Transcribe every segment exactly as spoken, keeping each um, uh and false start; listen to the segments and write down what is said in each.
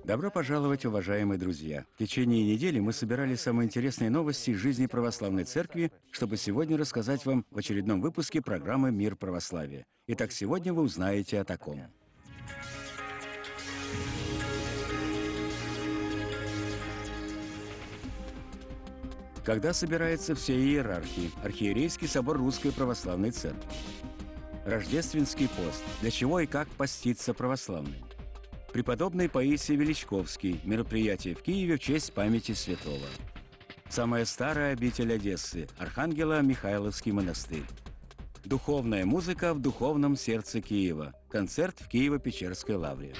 Добро пожаловать, уважаемые друзья! В течение недели мы собирали самые интересные новости из жизни православной церкви, чтобы сегодня рассказать вам в очередном выпуске программы «Мир православия». Итак, сегодня вы узнаете о таком. Когда собирается вся иерархия, Архиерейский собор Русской Православной Церкви. Рождественский пост. Для чего и как поститься православным. Преподобный Паисий Величковский. Мероприятие в Киеве в честь памяти святого. Самая старая обитель Одессы. Архангело-Михайловский монастырь. Духовная музыка в духовном сердце Киева. Концерт в Киево-Печерской лавре.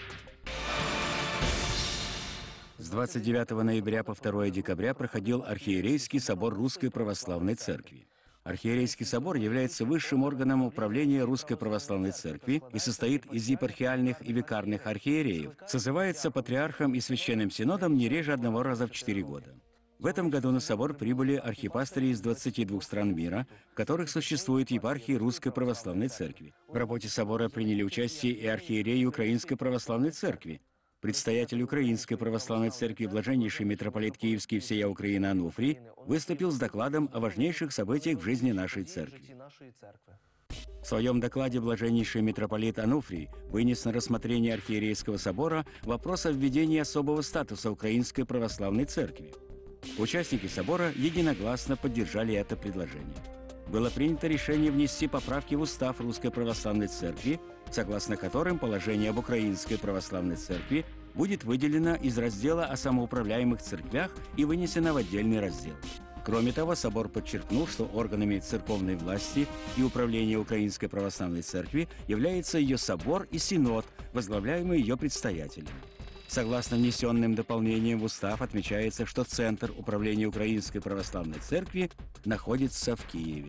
С двадцать девятого ноября по второе декабря проходил Архиерейский собор Русской Православной Церкви. Архиерейский собор является высшим органом управления Русской Православной Церкви и состоит из епархиальных и викарных архиереев. Созывается патриархом и священным синодом не реже одного раза в четыре года. В этом году на собор прибыли архипастыри из двадцати двух стран мира, в которых существуют епархии Русской Православной Церкви. В работе собора приняли участие и архиереи Украинской Православной Церкви. Предстоятель Украинской Православной Церкви, блаженнейший митрополит Киевский всея Украины Ануфрий, выступил с докладом о важнейших событиях в жизни нашей церкви. В своем докладе блаженнейший митрополит Ануфрий вынес на рассмотрение Архиерейского собора вопрос о введении особого статуса Украинской Православной Церкви. Участники собора единогласно поддержали это предложение. Было принято решение внести поправки в устав Русской Православной Церкви, согласно которым положение об Украинской Православной Церкви будет выделено из раздела о самоуправляемых церквях и вынесено в отдельный раздел. Кроме того, собор подчеркнул, что органами церковной власти и управления Украинской Православной Церкви является ее собор и синод, возглавляемый ее предстоятелем. Согласно внесенным дополнениям в устав отмечается, что Центр управления Украинской Православной Церкви находится в Киеве.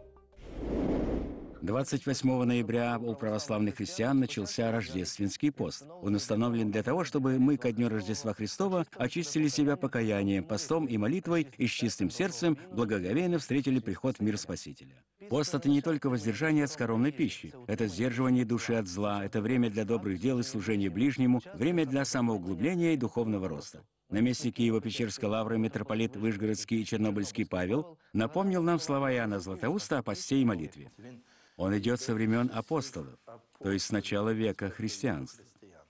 двадцать восьмого ноября у православных христиан начался Рождественский пост. Он установлен для того, чтобы мы ко дню Рождества Христова очистили себя покаянием, постом и молитвой и с чистым сердцем благоговейно встретили приход в мир Спасителя. Пост — это не только воздержание от скоромной пищи, это сдерживание души от зла, это время для добрых дел и служения ближнему, время для самоуглубления и духовного роста. Наместник Киево-Печерской лавры митрополит Вышгородский и Чернобыльский Павел напомнил нам слова Иоанна Златоуста о посте и молитве. Он идет со времен апостолов, то есть с начала века христианства.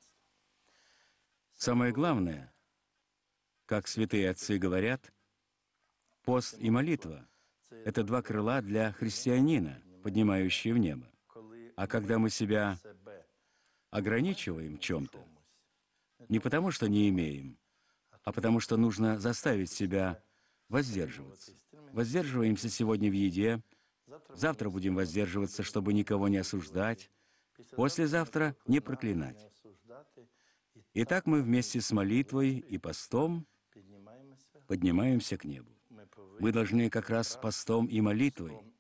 Самое главное, как святые отцы говорят, пост и молитва — это два крыла для христианина, поднимающие в небо. А когда мы себя ограничиваем в чем-то, не потому что не имеем, а потому что нужно заставить себя воздерживаться. Воздерживаемся сегодня в еде, завтра будем воздерживаться, чтобы никого не осуждать, послезавтра не проклинать. Итак, мы вместе с молитвой и постом поднимаемся к небу. Мы должны как раз постом и молитвой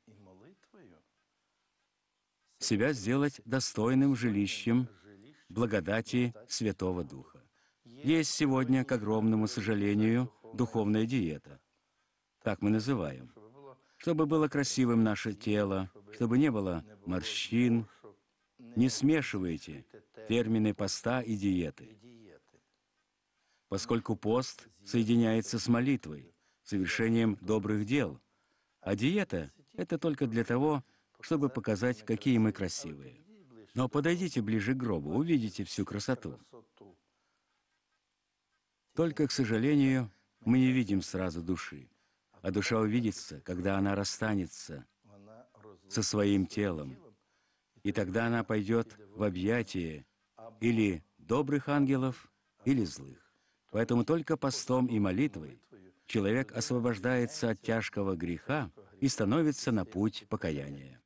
себя сделать достойным жилищем благодати Святого Духа. Есть сегодня, к огромному сожалению, духовная диета. Так мы называем. Чтобы было красивым наше тело, чтобы не было морщин. Не смешивайте термины поста и диеты. Поскольку пост соединяется с молитвой, совершением добрых дел, а диета — это только для того, чтобы показать, какие мы красивые. Но подойдите ближе к гробу, увидите всю красоту. Только, к сожалению, мы не видим сразу души. А душа увидится, когда она расстанется со своим телом, и тогда она пойдет в объятия или добрых ангелов, или злых. Поэтому только постом и молитвой человек освобождается от тяжкого греха и становится на путь покаяния.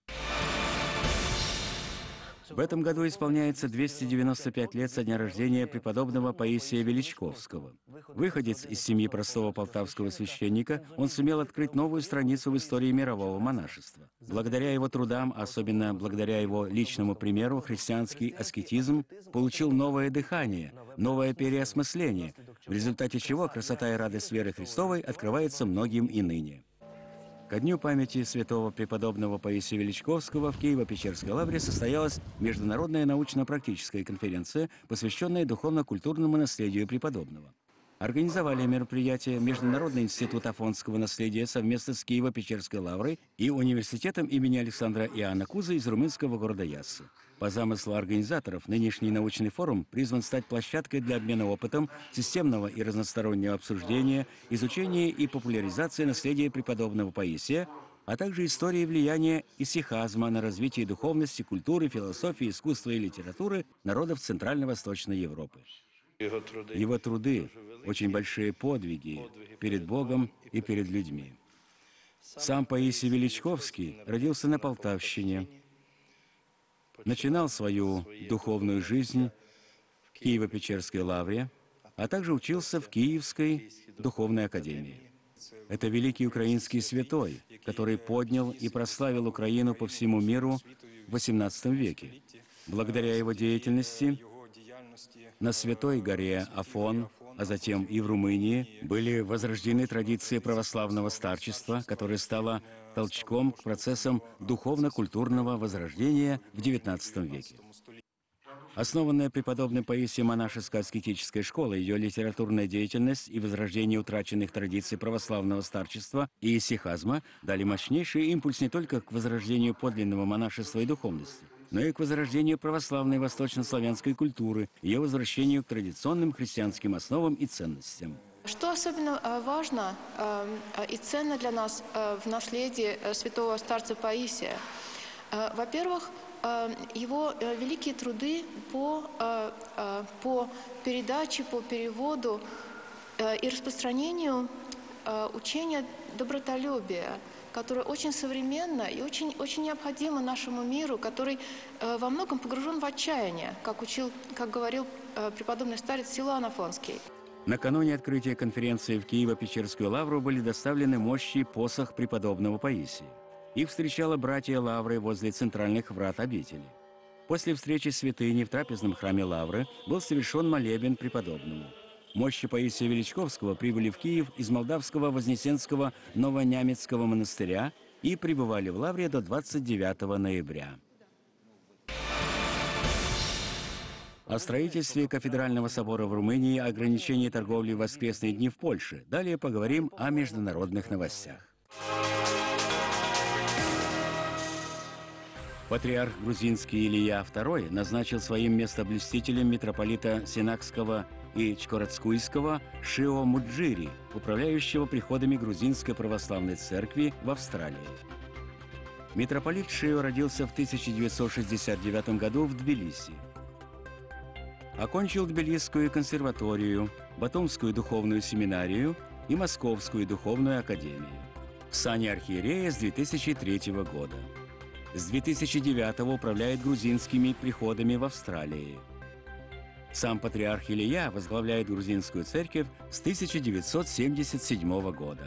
В этом году исполняется двести девяносто пять лет со дня рождения преподобного Паисия Величковского. Выходец из семьи простого полтавского священника, он сумел открыть новую страницу в истории мирового монашества. Благодаря его трудам, особенно благодаря его личному примеру, христианский аскетизм получил новое дыхание, новое переосмысление, в результате чего красота и радость веры Христовой открывается многим и ныне. Ко дню памяти святого преподобного Паисия Величковского в Киево-Печерской лавре состоялась международная научно-практическая конференция, посвященная духовно-культурному наследию преподобного. Организовали мероприятие Международный институт афонского наследия совместно с Киево-Печерской лаврой и университетом имени Александра Иоанна Кузы из румынского города Яссы. По замыслу организаторов, нынешний научный форум призван стать площадкой для обмена опытом, системного и разностороннего обсуждения, изучения и популяризации наследия преподобного Паисия, а также истории влияния исихазма на развитие духовности, культуры, философии, искусства и литературы народов Центрально-Восточной Европы. Его труды – очень большие подвиги перед Богом и перед людьми. Сам Паисий Величковский родился на Полтавщине, начинал свою духовную жизнь в Киево-Печерской лавре, а также учился в Киевской духовной академии. Это великий украинский святой, который поднял и прославил Украину по всему миру в восемнадцатом веке. Благодаря его деятельности на Святой горе Афон, а затем и в Румынии, были возрождены традиции православного старчества, которое стало толчком к процессам духовно-культурного возрождения в девятнадцатом веке. Основанная преподобным Паисием монашеская аскетическая школа, ее литературная деятельность и возрождение утраченных традиций православного старчества и исихазма дали мощнейший импульс не только к возрождению подлинного монашества и духовности, но и к возрождению православной восточнославянской культуры, ее возвращению к традиционным христианским основам и ценностям. Что особенно важно и ценно для нас в наследии святого старца Паисия? Во-первых, его великие труды по, по передаче, по переводу и распространению учения добротолюбия, которое очень современно и очень, очень необходимо нашему миру, который во многом погружен в отчаяние, как учил, как говорил преподобный старец Силуан Афонский. Накануне открытия конференции в Киево-Печерскую лавру были доставлены мощи и посох преподобного Паисия. Их встречала братья лавры возле центральных врат обители. После встречи святыни в трапезном храме лавры был совершен молебен преподобному. Мощи Паисия Величковского прибыли в Киев из молдавского Вознесенского Новонямецкого монастыря и пребывали в лавре до двадцать девятого ноября. О строительстве кафедрального собора в Румынии, ограничении торговли в воскресные дни в Польше. Далее поговорим о международных новостях. Патриарх грузинский Илья второй назначил своим местоблюстителем митрополита Синакского и Чкоротскуйского Шио Муджири, управляющего приходами Грузинской православной церкви в Австралии. Митрополит Шио родился в тысяча девятьсот шестьдесят девятом году в Тбилиси. Окончил Тбилисскую консерваторию, Батумскую духовную семинарию и Московскую духовную академию. В сане архиерея с две тысячи третьего года. С две тысячи девятого управляет грузинскими приходами в Австралии. Сам патриарх Илья возглавляет грузинскую церковь с тысяча девятьсот семьдесят седьмого года.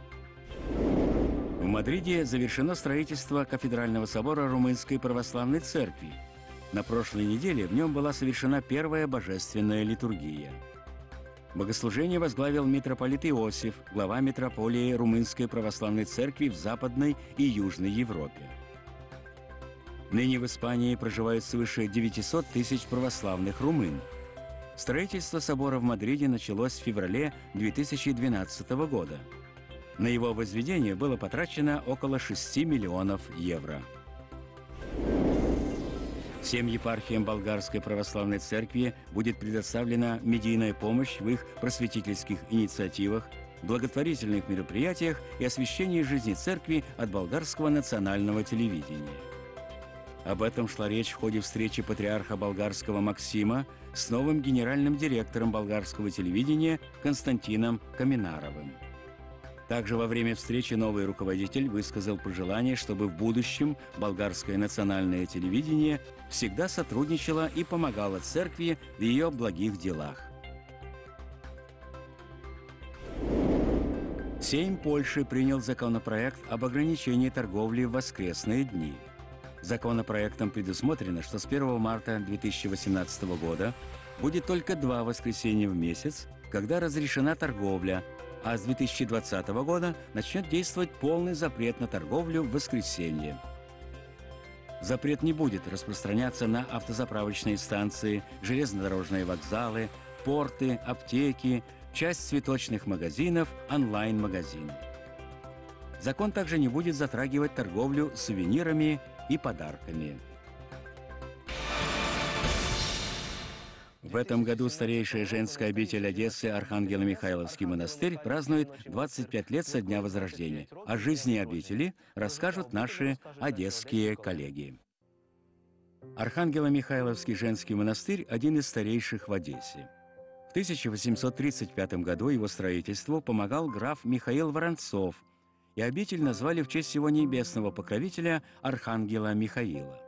В Мадриде завершено строительство кафедрального собора Румынской православной церкви. На прошлой неделе в нем была совершена первая божественная литургия. Богослужение возглавил митрополит Иосиф, глава митрополии Румынской православной церкви в Западной и Южной Европе. Ныне в Испании проживают свыше девятисот тысяч православных румын. Строительство собора в Мадриде началось в феврале две тысячи двенадцатого года. На его возведение было потрачено около шести миллионов евро. Всем епархиям Болгарской православной церкви будет предоставлена медийная помощь в их просветительских инициативах, благотворительных мероприятиях и освящении жизни церкви от болгарского национального телевидения. Об этом шла речь в ходе встречи патриарха болгарского Максима с новым генеральным директором болгарского телевидения Константином Каминаровым. Также во время встречи новый руководитель высказал пожелание, чтобы в будущем болгарское национальное телевидение всегда сотрудничало и помогало церкви в ее благих делах. Сейм Польши принял законопроект об ограничении торговли в воскресные дни. Законопроектом предусмотрено, что с первого марта две тысячи восемнадцатого года будет только два воскресенья в месяц, когда разрешена торговля, А с две тысячи двадцатого года начнет действовать полный запрет на торговлю в воскресенье. Запрет не будет распространяться на автозаправочные станции, железнодорожные вокзалы, порты, аптеки, часть цветочных магазинов, онлайн-магазины. Закон также не будет затрагивать торговлю сувенирами и подарками. В этом году старейшая женская обитель Одессы Архангело-Михайловский монастырь празднует двадцать пять лет со дня Возрождения. О жизни обители расскажут наши одесские коллеги. Архангело-Михайловский женский монастырь – один из старейших в Одессе. В тысяча восемьсот тридцать пятом году его строительству помогал граф Михаил Воронцов, и обитель назвали в честь его небесного покровителя Архангела Михаила.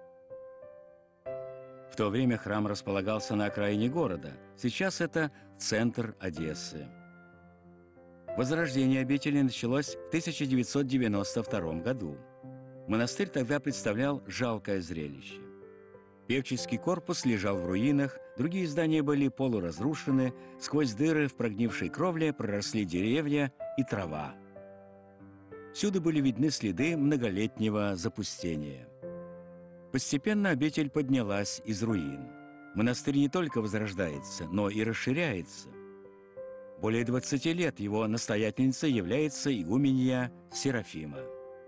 В то время храм располагался на окраине города. Сейчас это центр Одессы. Возрождение обители началось в тысяча девятьсот девяносто втором году. Монастырь тогда представлял жалкое зрелище. Певческий корпус лежал в руинах, другие здания были полуразрушены, сквозь дыры в прогнившей кровле проросли деревья и трава. Всюду были видны следы многолетнего запустения. Постепенно обитель поднялась из руин. Монастырь не только возрождается, но и расширяется. Более двадцати лет его настоятельницей является игуменья Серафима.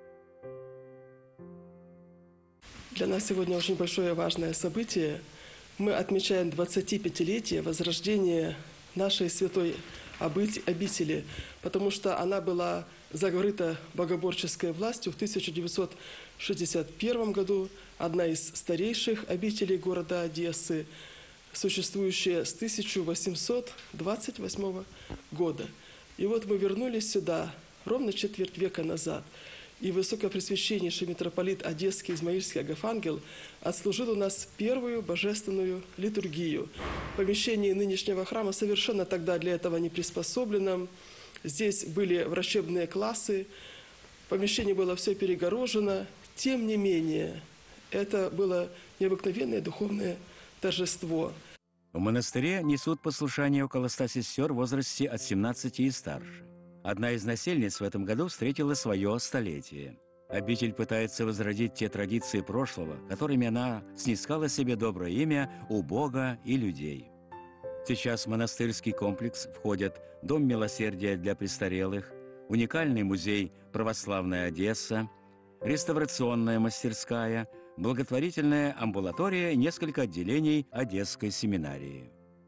Для нас сегодня очень большое и важное событие. Мы отмечаем двадцатипятилетие возрождения нашей святой обители, потому что она была закрыта богоборческой властью в тысяча девятьсот шестьдесят первом году, одна из старейших обителей города Одессы, существующая с тысяча восемьсот двадцать восьмого года. И вот мы вернулись сюда ровно четверть века назад. И высокопресвященнейший митрополит Одесский Измаильский Агафангел отслужил у нас первую божественную литургию. Помещение нынешнего храма совершенно тогда для этого не приспособлено. Здесь были врачебные классы, помещение было все перегорожено. Тем не менее, это было необыкновенное духовное торжество. В монастыре несут послушание около ста сестер в возрасте от семнадцати и старше. Одна из насельниц в этом году встретила свое столетие. Обитель пытается возродить те традиции прошлого, которыми она снискала себе доброе имя у Бога и людей. Сейчас в монастырский комплекс входят Дом милосердия для престарелых, уникальный музей «Православная Одесса», реставрационная мастерская, благотворительная амбулатория и несколько отделений Одесской семинарии.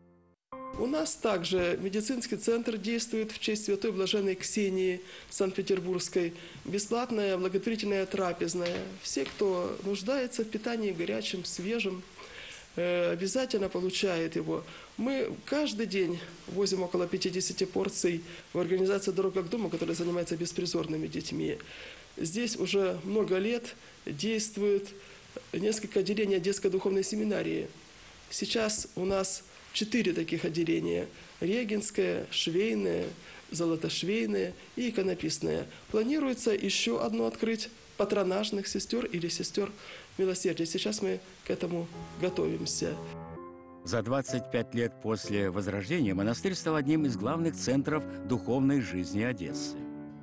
У нас также медицинский центр действует в честь святой блаженной Ксении Санкт-Петербургской. Бесплатная благотворительная трапезная. Все, кто нуждается в питании горячем, свежем, обязательно получает его. Мы каждый день возим около пятидесяти порций в организацию «Дорога к дому», которая занимается беспризорными детьми. Здесь уже много лет действует несколько отделений Одесской духовной семинарии. Сейчас у нас четыре таких отделения: регенское, швейное, золотошвейное и иконописное. Планируется еще одно открыть патронажных сестер или сестер милосердия. Сейчас мы к этому готовимся. За двадцать пять лет после Возрождения монастырь стал одним из главных центров духовной жизни Одессы.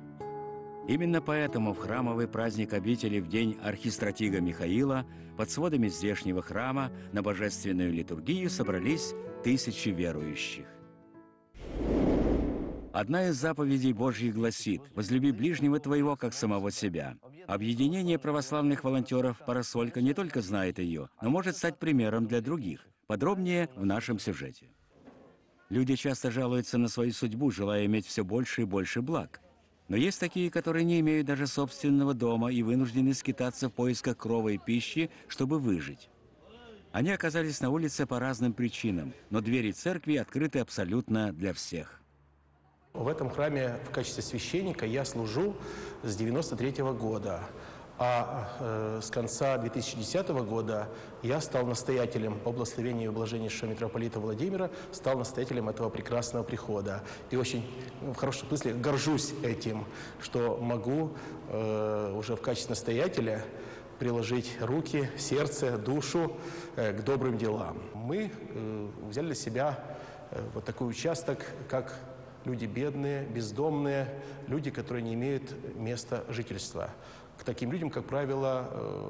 Именно поэтому в храмовый праздник обители в день архистратига Михаила под сводами здешнего храма на божественную литургию собрались тысячи верующих. Одна из заповедей Божьих гласит: «Возлюби ближнего твоего, как самого себя». Объединение православных волонтеров «Парасолька» не только знает ее, но может стать примером для других. Подробнее в нашем сюжете. Люди часто жалуются на свою судьбу, желая иметь все больше и больше благ. Но есть такие, которые не имеют даже собственного дома и вынуждены скитаться в поисках крова и пищи, чтобы выжить. Они оказались на улице по разным причинам, но двери церкви открыты абсолютно для всех. В этом храме в качестве священника я служу с девяносто третьего года, а э, с конца две тысячи десятого года я стал настоятелем, по благословению блаженнейшего митрополита Владимира, стал настоятелем этого прекрасного прихода. И очень, в хорошем смысле, горжусь этим, что могу э, уже в качестве настоятеля приложить руки, сердце, душу э, к добрым делам. Мы э, взяли для себя э, вот такой участок, как люди бедные, бездомные, люди, которые не имеют места жительства. К таким людям, как правило,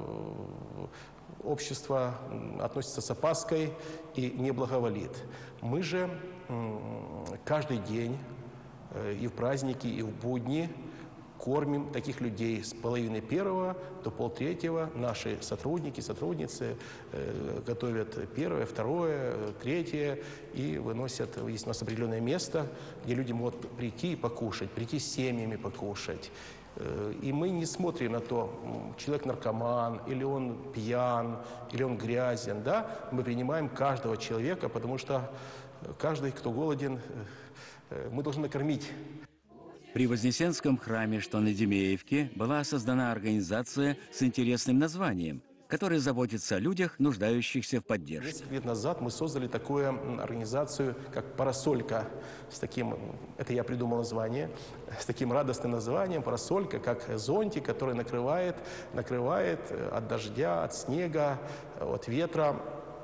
общество относится с опаской и не благоволит. Мы же каждый день и в праздники, и в будни кормим таких людей с половины первого до полтретьего. Наши сотрудники, сотрудницы э, готовят первое, второе, третье и выносят, есть у нас определенное место, где люди могут прийти и покушать, прийти с семьями покушать. Э, и мы не смотрим на то, человек наркоман, или он пьян, или он грязен. Да? Мы принимаем каждого человека, потому что каждый, кто голоден, э, мы должны накормить. При Вознесенском храме, что на Демеевке, была создана организация с интересным названием, которая заботится о людях, нуждающихся в поддержке. Несколько лет назад мы создали такую организацию, как «Парасолька», с таким, это я придумал название, с таким радостным названием «Парасолька», как зонтик, который накрывает, накрывает от дождя, от снега, от ветра.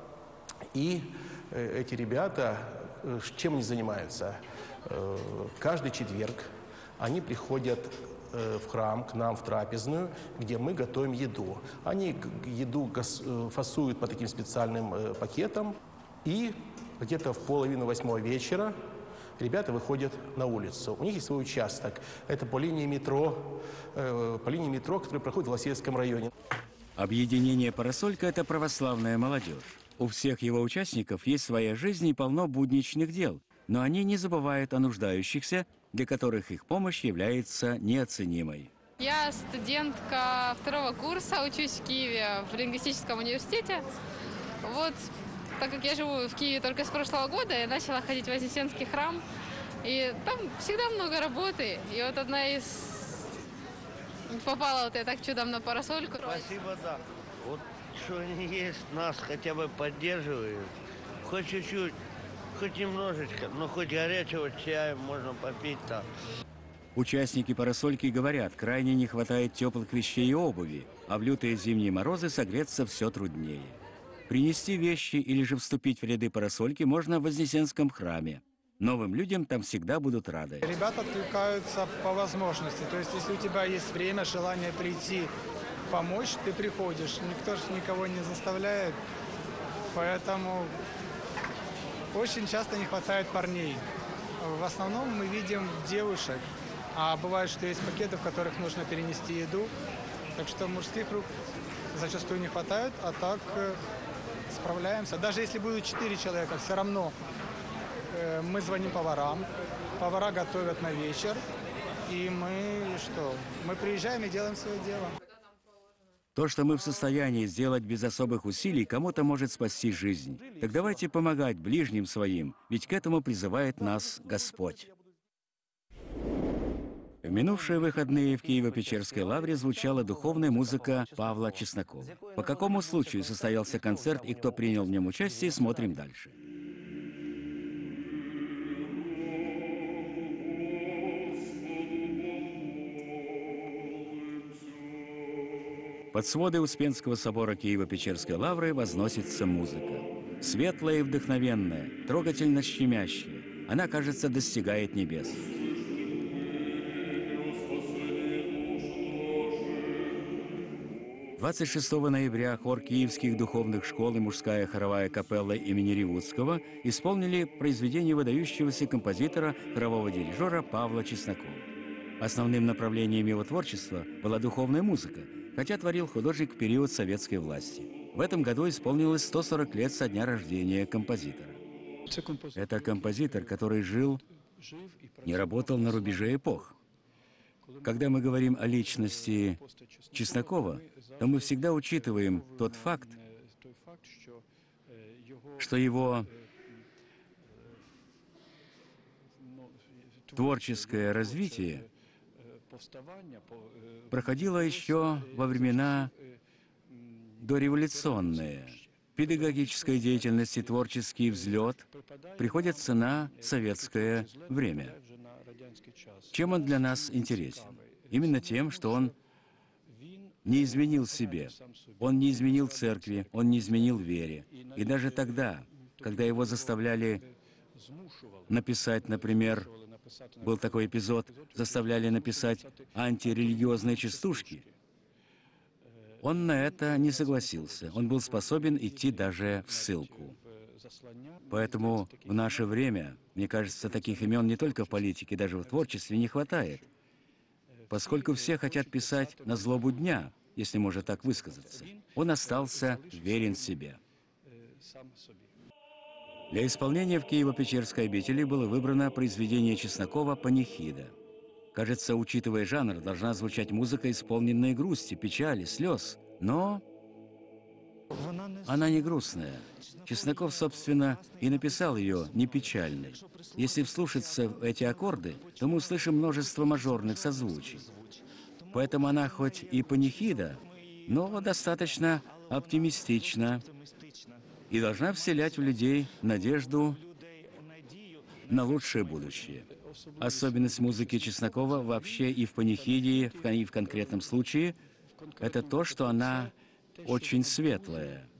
И эти ребята, чем они занимаются? Каждый четверг они приходят в храм, к нам в трапезную, где мы готовим еду. Они еду фасуют по таким специальным пакетам, и где-то в половину восьмого вечера ребята выходят на улицу. У них есть свой участок. Это по линии метро, по линии метро, которая проходит в Лосевском районе. Объединение «Парасолька» — это православная молодежь. У всех его участников есть своя жизнь и полно будничных дел, но они не забывают о нуждающихся, для которых их помощь является неоценимой. Я студентка второго курса, учусь в Киеве в лингвистическом университете. Вот, так как я живу в Киеве только с прошлого года, я начала ходить в Вознесенский храм, и там всегда много работы. И вот одна из... попала вот я так чудом на «Парасольку». Спасибо, да. Вот что они есть, нас хотя бы поддерживают. Хоть чуть-чуть. Хоть немножечко, но хоть горячего чая можно попить-то. Участники «Парасольки» говорят, крайне не хватает теплых вещей и обуви, а в лютые зимние морозы согреться все труднее. Принести вещи или же вступить в ряды «Парасольки» можно в Вознесенском храме. Новым людям там всегда будут рады. Ребята откликаются по возможности. То есть, если у тебя есть время, желание прийти, помочь, ты приходишь. Никто же никого не заставляет, поэтому... Очень часто не хватает парней. В основном мы видим девушек, а бывает, что есть пакеты, в которых нужно перенести еду. Так что мужских рук зачастую не хватает, а так э, справляемся. Даже если будут четыре человека, все равно э, мы звоним поварам, повара готовят на вечер, и мы что? Мы приезжаем и делаем свое дело. То, что мы в состоянии сделать без особых усилий, кому-то может спасти жизнь. Так давайте помогать ближним своим, ведь к этому призывает нас Господь. В минувшие выходные в Киево-Печерской лавре звучала духовная музыка Павла Чеснокова. По какому случаю состоялся концерт и кто принял в нем участие, смотрим дальше. Под своды Успенского собора Киево-Печерской лавры возносится музыка. Светлая и вдохновенная, трогательно щемящая. Она, кажется, достигает небес. двадцать шестого ноября хор Киевских духовных школ и мужская хоровая капелла имени Ревудского исполнили произведение выдающегося композитора, хорового дирижера Павла Чеснокова. Основным направлением его творчества была духовная музыка, хотя творил художник в период советской власти. В этом году исполнилось сто сорок лет со дня рождения композитора. Это композитор, который жил и работал на рубеже эпох. Когда мы говорим о личности Чеснокова, то мы всегда учитываем тот факт, что его творческое развитие проходило еще во времена дореволюционные. Педагогическая деятельность и творческий взлет приходятся на советское время. Чем он для нас интересен? Именно тем, что он не изменил себе, он не изменил церкви, он не изменил вере. И даже тогда, когда его заставляли написать, например, Был такой эпизод, заставляли написать антирелигиозные частушки. Он на это не согласился. Он был способен идти даже в ссылку. Поэтому в наше время, мне кажется, таких имен не только в политике, даже в творчестве не хватает. Поскольку все хотят писать на злобу дня, если можно так высказаться, он остался верен себе. Для исполнения в Киево-Печерской обители было выбрано произведение Чеснокова «Панихида». Кажется, учитывая жанр, должна звучать музыка, исполненная грусти, печали, слез. Но она не грустная. Чесноков, собственно, и написал ее не печальной. Если вслушаться в эти аккорды, то мы услышим множество мажорных созвучий. Поэтому она хоть и панихида, но достаточно оптимистична и должна вселять в людей надежду на лучшее будущее. Особенность музыки Чеснокова вообще и в панихиде, и в конкретном случае, это то, что она очень светлая.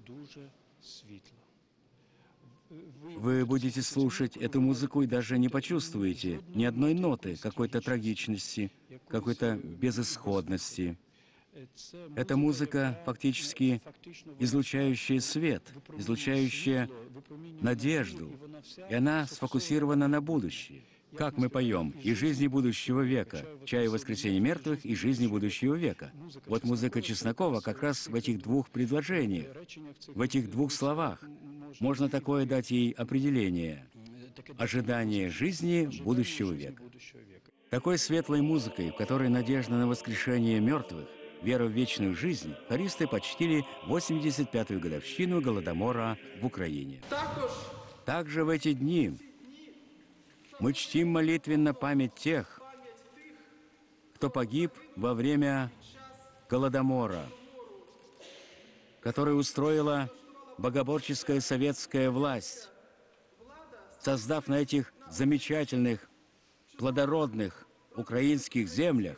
Вы будете слушать эту музыку и даже не почувствуете ни одной ноты какой-то трагичности, какой-то безысходности. Это музыка, фактически излучающая свет, излучающая надежду, и она сфокусирована на будущее. Как мы поем «И жизни будущего века», «Чаю воскресения мертвых» и «Жизни будущего века». Вот музыка Чеснокова как раз в этих двух предложениях, в этих двух словах. Можно такое дать ей определение – ожидание жизни будущего века. Такой светлой музыкой, в которой надежда на воскрешение мертвых, вера в вечную жизнь, хористы почтили восемьдесят пятую годовщину Голодомора в Украине. Также в эти дни мы чтим молитвенно память тех, кто погиб во время Голодомора, который устроила богоборческая советская власть, создав на этих замечательных, плодородных украинских землях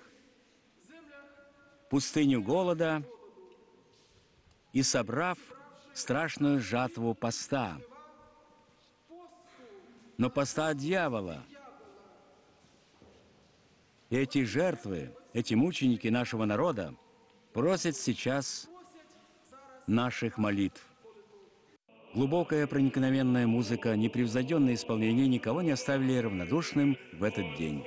пустыню голода и собрав страшную жатву поста. Но поста от дьявола. И эти жертвы, эти мученики нашего народа просят сейчас наших молитв. Глубокая проникновенная музыка, непревзойденное исполнение никого не оставили равнодушным в этот день.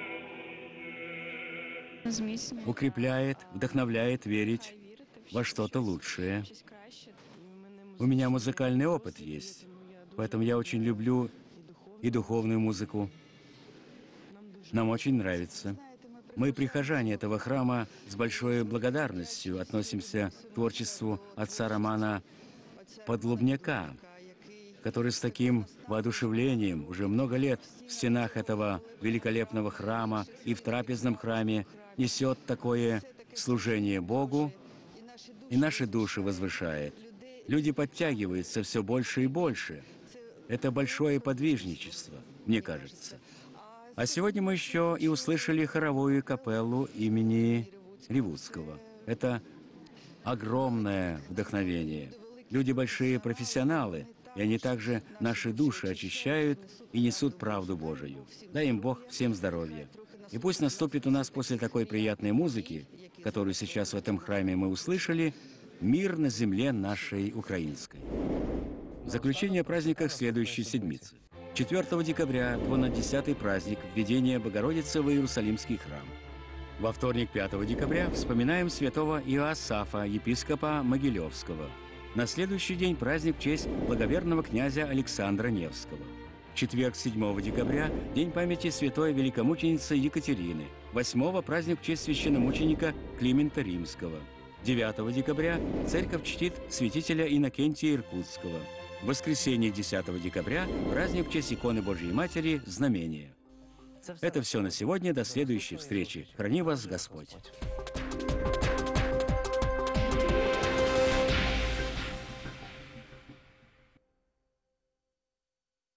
Укрепляет, вдохновляет верить во что-то лучшее. У меня музыкальный опыт есть, поэтому я очень люблю и духовную музыку. Нам очень нравится. Мы, прихожане этого храма, с большой благодарностью относимся к творчеству отца Романа Подлубняка, который с таким воодушевлением уже много лет в стенах этого великолепного храма и в трапезном храме несет такое служение Богу и наши души возвышает. Люди подтягиваются все больше и больше. Это большое подвижничество, мне кажется. А сегодня мы еще и услышали хоровую капеллу имени Ревудского. Это огромное вдохновение. Люди большие профессионалы, и они также наши души очищают и несут правду Божию. Дай им Бог всем здоровья. И пусть наступит у нас после такой приятной музыки, которую сейчас в этом храме мы услышали, мир на земле нашей украинской. В заключение о праздниках следующей седмицы. четвёртого декабря, двунадесятый праздник введения Богородицы в Иерусалимский храм. Во вторник, пятого декабря, вспоминаем святого Иоасафа, епископа Могилевского. На следующий день праздник в честь благоверного князя Александра Невского. В четверг, седьмого декабря, день памяти святой великомученицы Екатерины. восьмого праздник в честь священномученика Климента Римского. девятого декабря церковь чтит святителя Иннокентия Иркутского. В воскресенье, десятого декабря, праздник в честь иконы Божьей Матери «Знамение». Это все на сегодня. До следующей встречи. Храни вас Господь.